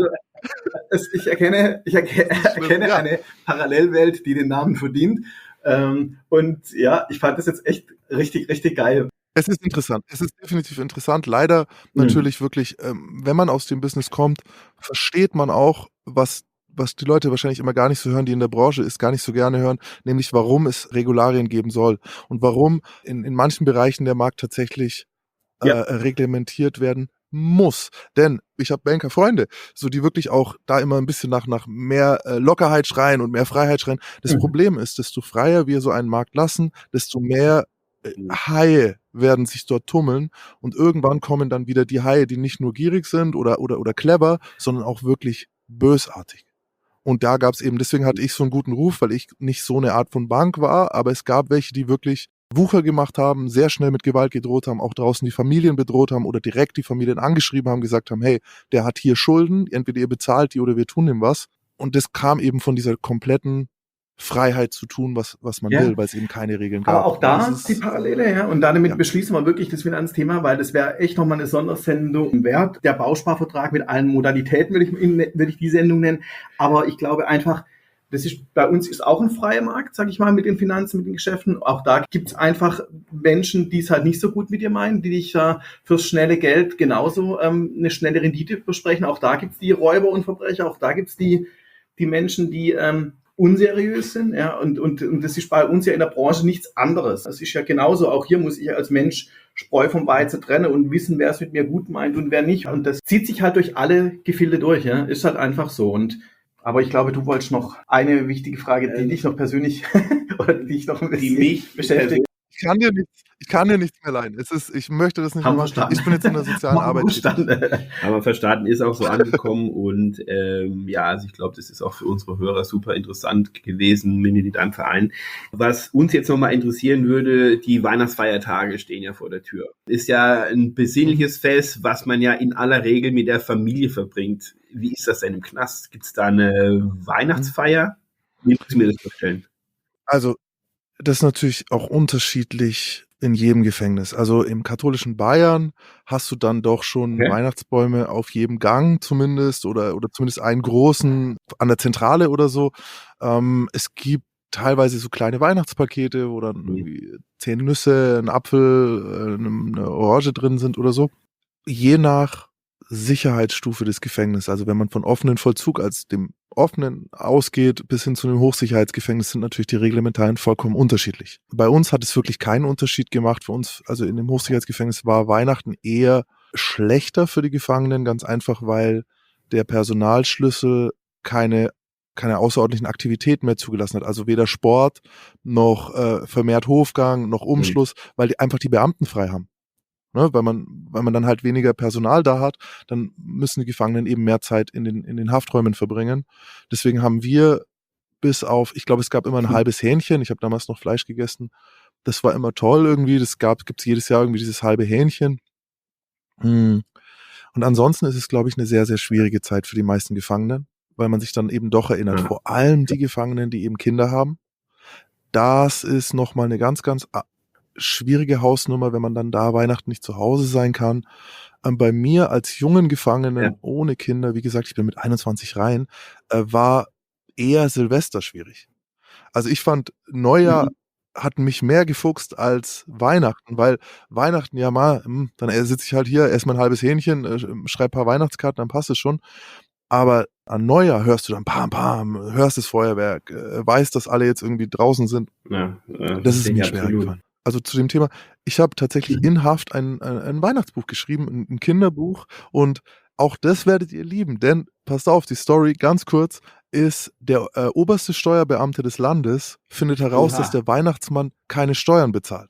es, ich erkenne, ich erkenne, erkenne ja. eine Parallelwelt, die den Namen verdient. Ähm, und ja, ich fand das jetzt echt richtig, richtig geil. Es ist interessant. Es ist definitiv interessant. Leider natürlich wirklich, ähm, wenn man aus dem Business kommt, versteht man auch, was was die Leute wahrscheinlich immer gar nicht so hören, die in der Branche ist, gar nicht so gerne hören, nämlich warum es Regularien geben soll und warum in, in manchen Bereichen der Markt tatsächlich äh, Ja. reglementiert werden muss. Denn ich habe Bankerfreunde, so die wirklich auch da immer ein bisschen nach, nach mehr äh, Lockerheit schreien und mehr Freiheit schreien. Das Mhm. Problem ist, desto freier wir so einen Markt lassen, desto mehr äh, Haie werden sich dort tummeln und irgendwann kommen dann wieder die Haie, die nicht nur gierig sind oder, oder, oder clever, sondern auch wirklich bösartig. Und da gab es eben, deswegen hatte ich so einen guten Ruf, weil ich nicht so eine Art von Bank war, aber es gab welche, die wirklich Wucher gemacht haben, sehr schnell mit Gewalt gedroht haben, auch draußen die Familien bedroht haben oder direkt die Familien angeschrieben haben, gesagt haben, hey, der hat hier Schulden, entweder ihr bezahlt die oder wir tun ihm was. Und das kam eben von dieser kompletten Freiheit zu tun, was, was man Ja. will, weil es eben keine Regeln gab. Aber auch da Das ist die Parallele, ja. Und damit ja. beschließen wir wirklich das Finanzthema, weil das wäre echt nochmal eine Sondersendung wert. Der Bausparvertrag mit allen Modalitäten würde ich, würde ich die Sendung nennen. Aber ich glaube einfach, das ist, bei uns ist auch ein freier Markt, sage ich mal, mit den Finanzen, mit den Geschäften. Auch da gibt es einfach Menschen, die es halt nicht so gut mit dir meinen, die dich da fürs schnelle Geld genauso ähm, eine schnelle Rendite versprechen. Auch da gibt es die Räuber und Verbrecher, auch da gibt es die, die Menschen, die ähm, unseriös sind, ja, und, und, und das ist bei uns ja in der Branche nichts anderes. Das ist ja genauso, auch hier muss ich als Mensch Spreu vom Weizen trennen und wissen, wer es mit mir gut meint und wer nicht. Und das zieht sich halt durch alle Gefilde durch, ja, ist halt einfach so. Und aber ich glaube, du wolltest noch eine wichtige Frage, die dich noch persönlich oder die dich noch ein bisschen Die mich beschäftigt. Ich kann dir nichts, ich kann dir nichts mehr leihen. Es ist, ich möchte das nicht Haben mehr wir verstanden. machen. Ich bin jetzt in der sozialen Haben wir Arbeit tätig. verstanden. Aber verstanden ist auch so angekommen und ähm, ja, also ich glaube, das ist auch für unsere Hörer super interessant gewesen, Mitglied in deinem Verein. Was uns jetzt nochmal interessieren würde, die Weihnachtsfeiertage stehen ja vor der Tür. Ist ja ein besinnliches Fest, was man ja in aller Regel mit der Familie verbringt. Wie ist das denn im Knast? Gibt es da eine Weihnachtsfeier? Wie muss ich mir das vorstellen? Also, das ist natürlich auch unterschiedlich in jedem Gefängnis. Also im katholischen Bayern hast du dann doch schon Okay. Weihnachtsbäume auf jedem Gang zumindest oder, oder zumindest einen großen an der Zentrale oder so. Ähm, es gibt teilweise so kleine Weihnachtspakete, wo dann irgendwie zehn Nüsse, ein Apfel, äh, eine, eine Orange drin sind oder so. Je nach Sicherheitsstufe des Gefängnisses, also wenn man von offenen Vollzug als dem offenen ausgeht, bis hin zu einem Hochsicherheitsgefängnis, sind natürlich die Reglementarien vollkommen unterschiedlich. Bei uns hat es wirklich keinen Unterschied gemacht. Für uns, also in dem Hochsicherheitsgefängnis, war Weihnachten eher schlechter für die Gefangenen, ganz einfach, weil der Personalschlüssel keine keine außerordentlichen Aktivitäten mehr zugelassen hat. Also weder Sport noch äh, vermehrt Hofgang noch Umschluss, mhm. weil die einfach die Beamten frei haben. Ne, weil man, weil man dann halt weniger Personal da hat, dann müssen die Gefangenen eben mehr Zeit in den, in den Hafträumen verbringen. Deswegen haben wir bis auf, ich glaube, es gab immer ein halbes Hähnchen. Ich habe damals noch Fleisch gegessen. Das war immer toll irgendwie. Das gab, gibt's jedes Jahr irgendwie dieses halbe Hähnchen. Und ansonsten ist es, glaube ich, eine sehr, sehr schwierige Zeit für die meisten Gefangenen, weil man sich dann eben doch erinnert. Vor allem die Gefangenen, die eben Kinder haben. Das ist nochmal eine ganz, ganz schwierige Hausnummer, wenn man dann da Weihnachten nicht zu Hause sein kann. Ähm, bei mir als jungen Gefangenen ja. ohne Kinder, wie gesagt, ich bin mit einundzwanzig rein, äh, war eher Silvester schwierig. Also ich fand, Neujahr mhm. hat mich mehr gefuchst als Weihnachten, weil Weihnachten, ja mal, mh, dann sitze ich halt hier, esse mein halbes Hähnchen, äh, schreibe ein paar Weihnachtskarten, dann passt es schon. Aber an Neujahr hörst du dann pam, pam, hörst das Feuerwerk, äh, weißt, dass alle jetzt irgendwie draußen sind. Ja, äh, das ist mir schwer gefallen. Also zu dem Thema, ich habe tatsächlich in Haft ein, ein, ein Weihnachtsbuch geschrieben, ein, ein Kinderbuch und auch das werdet ihr lieben, denn passt auf, die Story ganz kurz ist, der äh, oberste Steuerbeamte des Landes findet heraus, Oha. dass der Weihnachtsmann keine Steuern bezahlt.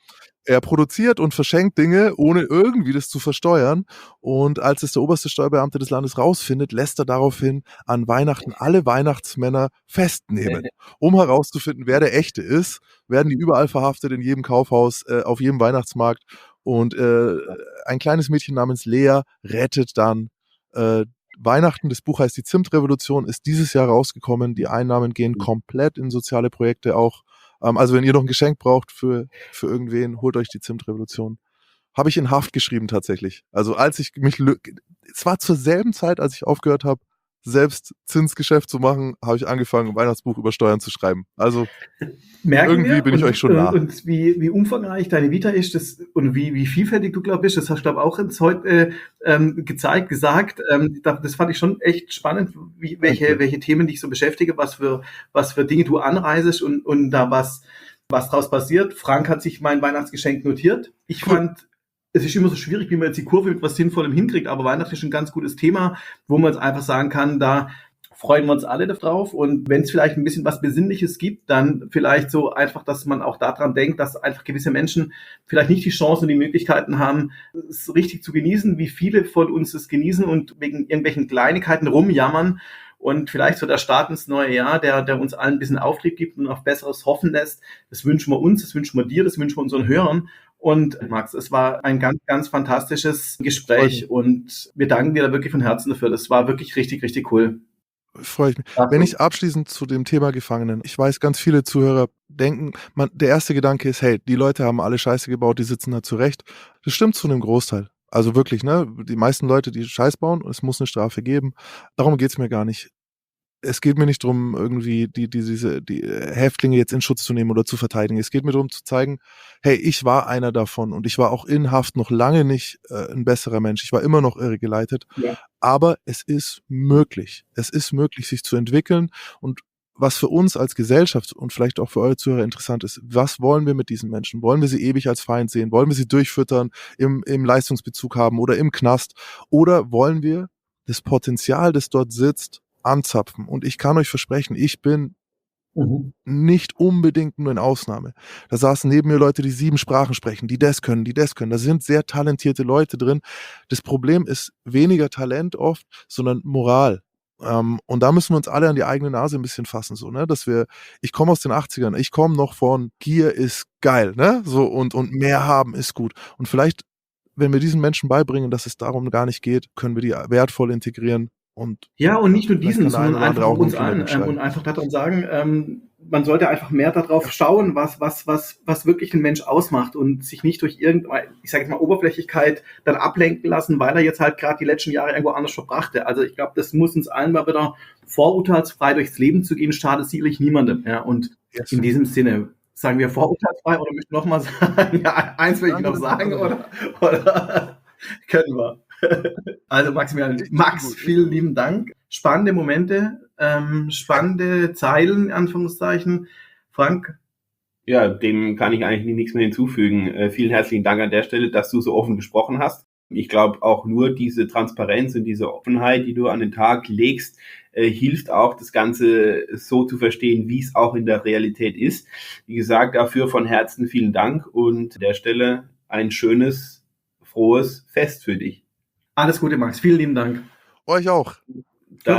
Er produziert und verschenkt Dinge, ohne irgendwie das zu versteuern. Und als es der oberste Steuerbeamte des Landes rausfindet, lässt er daraufhin an Weihnachten alle Weihnachtsmänner festnehmen. Um herauszufinden, wer der echte ist, werden die überall verhaftet, in jedem Kaufhaus, äh, auf jedem Weihnachtsmarkt. Und äh, ein kleines Mädchen namens Lea rettet dann äh, Weihnachten. Das Buch heißt Die Zimtrevolution, ist dieses Jahr rausgekommen. Die Einnahmen gehen komplett in soziale Projekte auch. Also wenn ihr noch ein Geschenk braucht für, für irgendwen, holt euch die Zimtrevolution. Habe ich in Haft geschrieben tatsächlich. Also als ich mich, es war zur selben Zeit, als ich aufgehört habe, selbst Zinsgeschäft zu machen, habe ich angefangen, ein Weihnachtsbuch über Steuern zu schreiben. Also Merken irgendwie wir. bin ich und, euch schon nah. Und, und wie, wie umfangreich deine Vita ist das, und wie, wie vielfältig du, glaube ich, bist, das hast du, glaube ich, auch jetzt heute äh, ähm, gezeigt, gesagt. Ähm, das fand ich schon echt spannend, wie, welche, welche Themen dich so beschäftigen, was für, was für Dinge du anreisest und, und da was, was draus passiert. Frank hat sich mein Weihnachtsgeschenk notiert. Ich Cool. fand, es ist immer so schwierig, wie man jetzt die Kurve mit was Sinnvollem hinkriegt, aber Weihnachten ist ein ganz gutes Thema, wo man jetzt einfach sagen kann, da freuen wir uns alle drauf. Und wenn es vielleicht ein bisschen was Besinnliches gibt, dann vielleicht so einfach, dass man auch daran denkt, dass einfach gewisse Menschen vielleicht nicht die Chancen und die Möglichkeiten haben, es richtig zu genießen, wie viele von uns es genießen und wegen irgendwelchen Kleinigkeiten rumjammern. Und vielleicht so der Start ins neue Jahr, der, der uns allen ein bisschen Auftrieb gibt und auf Besseres hoffen lässt. Das wünschen wir uns, das wünschen wir dir, das wünschen wir unseren Hörern. Und Max, es war ein ganz, ganz fantastisches Gespräch und wir danken dir da wirklich von Herzen dafür. Das war wirklich richtig, richtig cool. Freue ich mich. Wenn ich abschließend zu dem Thema Gefangenen, ich weiß, ganz viele Zuhörer denken, man, der erste Gedanke ist, hey, die Leute haben alle Scheiße gebaut, die sitzen da zurecht. Das stimmt zu einem Großteil. Also wirklich, ne? Die meisten Leute, die Scheiß bauen, und es muss eine Strafe geben. Darum geht's mir gar nicht. Es geht mir nicht darum, irgendwie die, die, diese, die Häftlinge jetzt in Schutz zu nehmen oder zu verteidigen. Es geht mir darum zu zeigen, hey, ich war einer davon und ich war auch in Haft noch lange nicht äh, ein besserer Mensch. Ich war immer noch irregeleitet. Ja. Aber es ist möglich. Es ist möglich, sich zu entwickeln. Und was für uns als Gesellschaft und vielleicht auch für eure Zuhörer interessant ist, was wollen wir mit diesen Menschen? Wollen wir sie ewig als Feind sehen? Wollen wir sie durchfüttern, im, im Leistungsbezug haben oder im Knast? Oder wollen wir das Potenzial, das dort sitzt, anzapfen? Und ich kann euch versprechen, ich bin mhm. nicht unbedingt nur eine Ausnahme. Da saßen neben mir Leute, die sieben Sprachen sprechen, die das können, die das können. Da sind sehr talentierte Leute drin. Das Problem ist weniger Talent oft, sondern Moral. Ähm, und da müssen wir uns alle an die eigene Nase ein bisschen fassen, so, ne, dass wir, ich komme aus den achtzigern, ich komme noch von Gier ist geil, ne, so, und, und mehr haben ist gut. Und vielleicht, wenn wir diesen Menschen beibringen, dass es darum gar nicht geht, können wir die wertvoll integrieren. Und ja, und nicht nur diesen, sondern einfach uns allen ähm, und einfach daran sagen, ähm, man sollte einfach mehr darauf schauen, was, was, was, was wirklich ein Mensch ausmacht und sich nicht durch irgendeine, ich sage jetzt mal, Oberflächlichkeit dann ablenken lassen, weil er jetzt halt gerade die letzten Jahre irgendwo anders verbrachte. Also ich glaube, das muss uns allen mal wieder vorurteilsfrei durchs Leben zu gehen, schadet sicherlich niemandem. Ja, und yes. In diesem Sinne sagen wir vorurteilsfrei, oder möchte ich noch mal sagen, ja, eins will ich noch sagen, oder, oder können wir. Also Maximilian, Max, vielen lieben Dank. Spannende Momente, ähm, spannende Zeilen, in Anführungszeichen. Frank? Ja, dem kann ich eigentlich nichts mehr hinzufügen. Äh, vielen herzlichen Dank an der Stelle, dass du so offen gesprochen hast. Ich glaube, auch nur diese Transparenz und diese Offenheit, die du an den Tag legst, äh, hilft auch, das Ganze so zu verstehen, wie es auch in der Realität ist. Wie gesagt, dafür von Herzen vielen Dank und an der Stelle ein schönes, frohes Fest für dich. Alles Gute, Max. Vielen lieben Dank. Euch auch. Dann.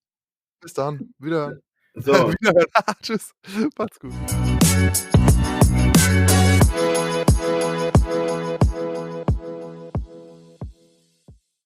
Bis dann. Wieder. So. Wieder. Tschüss. Macht's gut.